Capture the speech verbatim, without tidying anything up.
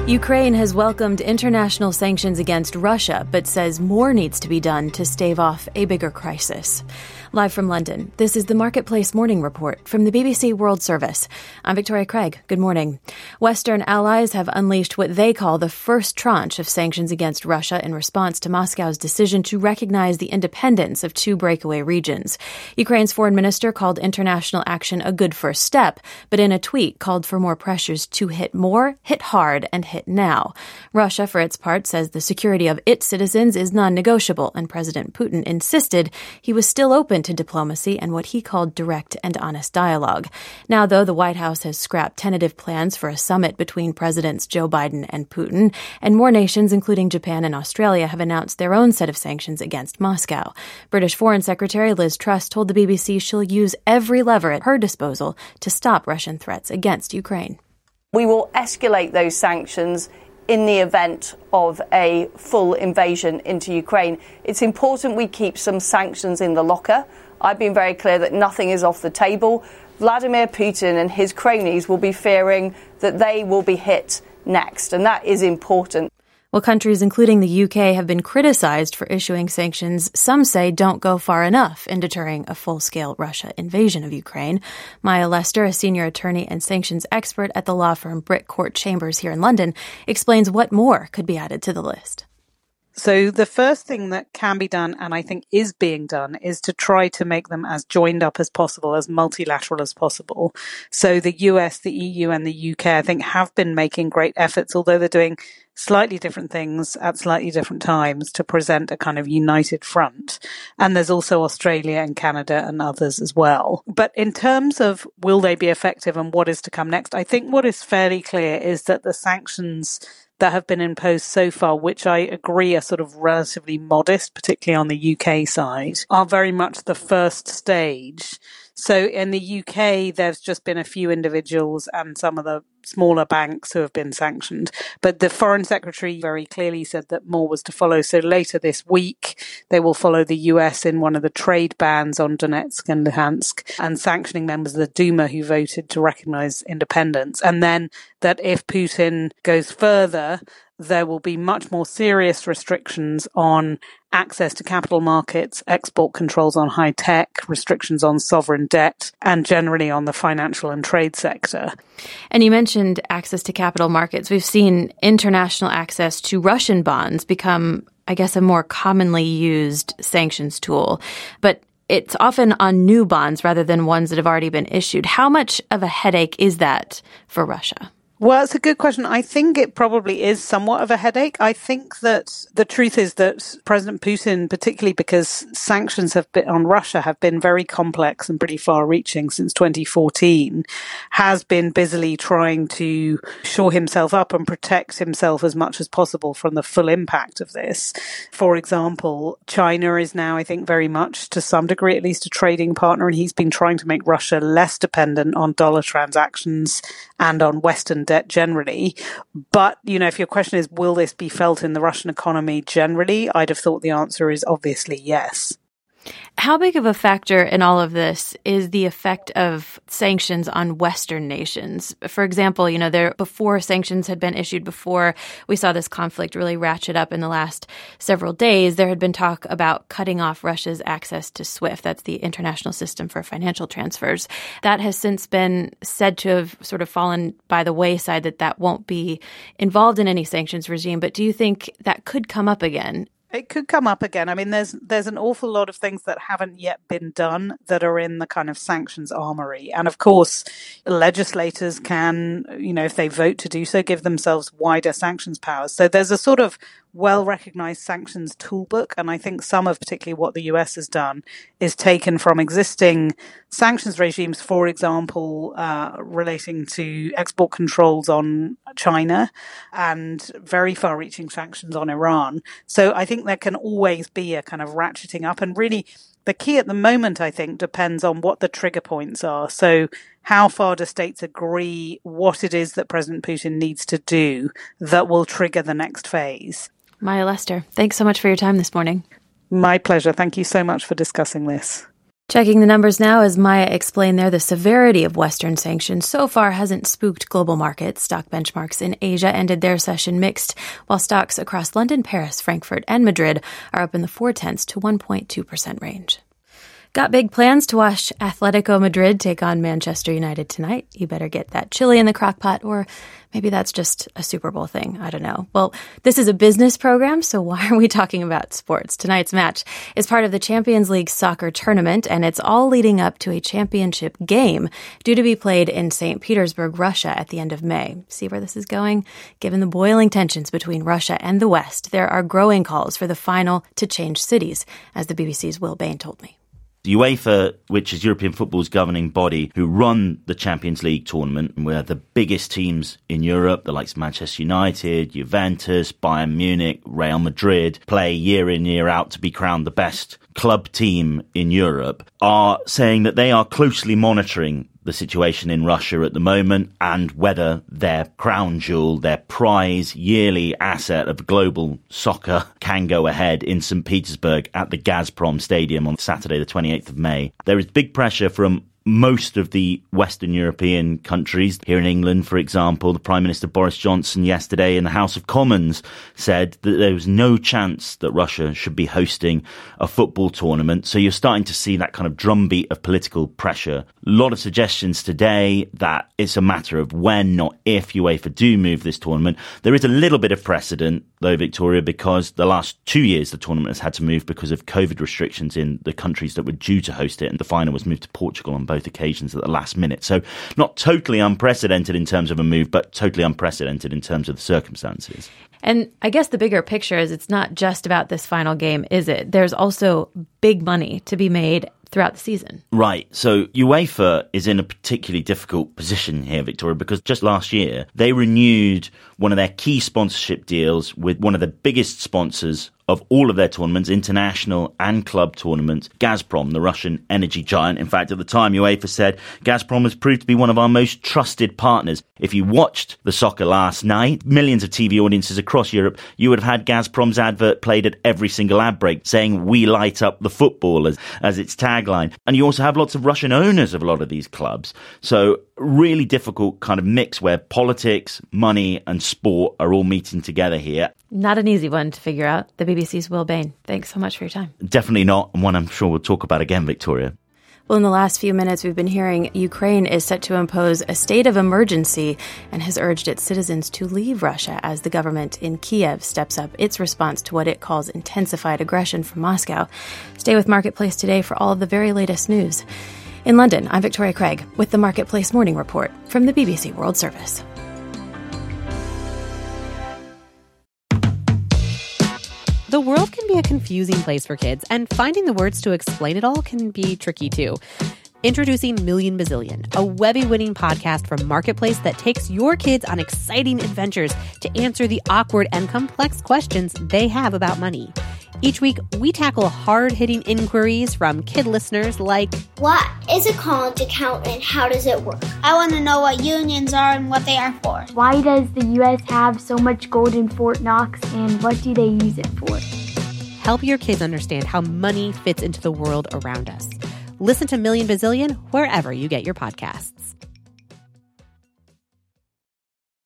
Ukraine has welcomed international sanctions against Russia, but says more needs to be done to stave off a bigger crisis. Live from London, this is the Marketplace Morning Report from the B B C World Service. I'm Victoria Craig. Good morning. Western allies have unleashed what they call the first tranche of sanctions against Russia in response to Moscow's decision to recognize the independence of two breakaway regions. Ukraine's foreign minister called international action a good first step, but in a tweet called for more pressures to hit more, hit hard, and hit now. Russia, for its part, says the security of its citizens is non-negotiable, and President Putin insisted he was still open to diplomacy and what he called direct and honest dialogue. Now, though, the White House has scrapped tentative plans for a summit between Presidents Joe Biden and Putin, and more nations, including Japan and Australia, have announced their own set of sanctions against Moscow. British Foreign Secretary Liz Truss told the B B C she'll use every lever at her disposal to stop Russian threats against Ukraine. We will escalate those sanctions in the event of a full invasion into Ukraine. It's important we keep some sanctions in the locker. I've been very clear that nothing is off the table. Vladimir Putin and his cronies will be fearing that they will be hit next, and that is important. Well, countries including the U K have been criticized for issuing sanctions some say don't go far enough in deterring a full-scale Russia invasion of Ukraine. Maya Lester, a senior attorney and sanctions expert at the law firm Brick Court Chambers here in London, explains what more could be added to the list. So the first thing that can be done, and I think is being done, is to try to make them as joined up as possible, as multilateral as possible. So the U S, the E U and the U K, I think, have been making great efforts, although they're doing slightly different things at slightly different times to present a kind of united front. And there's also Australia and Canada and others as well. But in terms of will they be effective and what is to come next, I think what is fairly clear is that the sanctions that have been imposed so far, which I agree are sort of relatively modest, particularly on the U K side, are very much the first stage. So in the U K, there's just been a few individuals and some of the smaller banks who have been sanctioned. But the Foreign Secretary very clearly said that more was to follow. So later this week, they will follow the U S in one of the trade bans on Donetsk and Luhansk and sanctioning members of the Duma who voted to recognize independence. And then that if Putin goes further, there will be much more serious restrictions on access to capital markets, export controls on high tech, restrictions on sovereign debt, and generally on the financial and trade sector. And you mentioned access to capital markets. We've seen international access to Russian bonds become, I guess, a more commonly used sanctions tool. But it's often on new bonds rather than ones that have already been issued. How much of a headache is that for Russia? Well, it's a good question. I think it probably is somewhat of a headache. I think that the truth is that President Putin, particularly because sanctions have been on Russia have been very complex and pretty far-reaching since twenty fourteen, has been busily trying to shore himself up and protect himself as much as possible from the full impact of this. For example, China is now, I think, very much, to some degree at least, a trading partner, and he's been trying to make Russia less dependent on dollar transactions and on Western debt generally. But, you know, if your question is, will this be felt in the Russian economy generally? I'd have thought the answer is obviously yes. How big of a factor in all of this is the effect of sanctions on Western nations? For example, you know, there before sanctions had been issued, before we saw this conflict really ratchet up in the last several days, there had been talk about cutting off Russia's access to SWIFT. That's the international system for financial transfers. That has since been said to have sort of fallen by the wayside, that that won't be involved in any sanctions regime. But do you think that could come up again? It could come up again. I mean, there's there's an awful lot of things that haven't yet been done that are in the kind of sanctions armory. And of course, legislators can, you know, if they vote to do so, give themselves wider sanctions powers. So there's a sort of well-recognized sanctions toolbook. And I think some of particularly what the U S has done is taken from existing sanctions regimes, for example, uh, relating to export controls on China and very far-reaching sanctions on Iran. So I think there can always be a kind of ratcheting up. And really, the key at the moment, I think, depends on what the trigger points are. So how far do states agree what it is that President Putin needs to do that will trigger the next phase? Maya Lester, thanks so much for your time this morning. My pleasure. Thank you so much for discussing this. Checking the numbers now, as Maya explained there, the severity of Western sanctions so far hasn't spooked global markets. Stock benchmarks in Asia ended their session mixed, while stocks across London, Paris, Frankfurt, and Madrid are up in the four-tenths to one point two percent range. Got big plans to watch Atletico Madrid take on Manchester United tonight? You better get that chili in the crock pot, or maybe that's just a Super Bowl thing. I don't know. Well, this is a business program, so why are we talking about sports? Tonight's match is part of the Champions League soccer tournament, and it's all leading up to a championship game due to be played in Saint Petersburg, Russia at the end of May. See where this is going? Given the boiling tensions between Russia and the West, there are growing calls for the final to change cities, as the B B C's Will Bain told me. UEFA, which is European football's governing body, who run the Champions League tournament, and we're the biggest teams in Europe, the likes of Manchester United, Juventus, Bayern Munich, Real Madrid, play year in, year out to be crowned the best club team in Europe, are saying that they are closely monitoring the situation in Russia at the moment and whether their crown jewel, their prize yearly asset of global soccer can go ahead in Saint Petersburg at the Gazprom Stadium on Saturday, the twenty-eighth of May. There is big pressure from most of the Western European countries. Here in England, for example, the Prime Minister Boris Johnson yesterday in the House of Commons said that there was no chance that Russia should be hosting a football tournament. So you're starting to see that kind of drumbeat of political pressure. A lot of suggestions today that it's a matter of when, not if, UEFA do move this tournament. There is a little bit of precedent, though, Victoria, because the last two years the tournament has had to move because of COVID restrictions in the countries that were due to host it, and the final was moved to Portugal on both occasions at the last minute. So not totally unprecedented in terms of a move, but totally unprecedented in terms of the circumstances. And I guess the bigger picture is it's not just about this final game, is it? There's also big money to be made throughout the season. Right. So UEFA is in a particularly difficult position here, Victoria, because just last year they renewed one of their key sponsorship deals with one of the biggest sponsors of all of their tournaments, international and club tournaments, Gazprom, the Russian energy giant. In fact, at the time, UEFA said Gazprom has proved to be one of our most trusted partners. If you watched the soccer last night, millions of T V audiences across Europe, you would have had Gazprom's advert played at every single ad break, saying "We light up the football" as, as its tagline. And you also have lots of Russian owners of a lot of these clubs. So really difficult kind of mix where politics, money and sport are all meeting together here. Not an easy one to figure out. The B B C's Will Bain. Thanks so much for your time. Definitely not, and one I'm sure we'll talk about again, Victoria. Well, in the last few minutes, we've been hearing Ukraine is set to impose a state of emergency and has urged its citizens to leave Russia as the government in Kiev steps up its response to what it calls intensified aggression from Moscow. Stay with Marketplace today for all of the very latest news. In London, I'm Victoria Craig with the Marketplace Morning Report from the B B C World Service. The world can be a confusing place for kids, and finding the words to explain it all can be tricky too. Introducing Million Bazillion, a Webby-winning podcast from Marketplace that takes your kids on exciting adventures to answer the awkward and complex questions they have about money. Each week, we tackle hard-hitting inquiries from kid listeners like, what is a college account and how does it work? I want to know what unions are and what they are for. Why does the U S have so much gold in Fort Knox and what do they use it for? Help your kids understand how money fits into the world around us. Listen to Million Bazillion wherever you get your podcasts.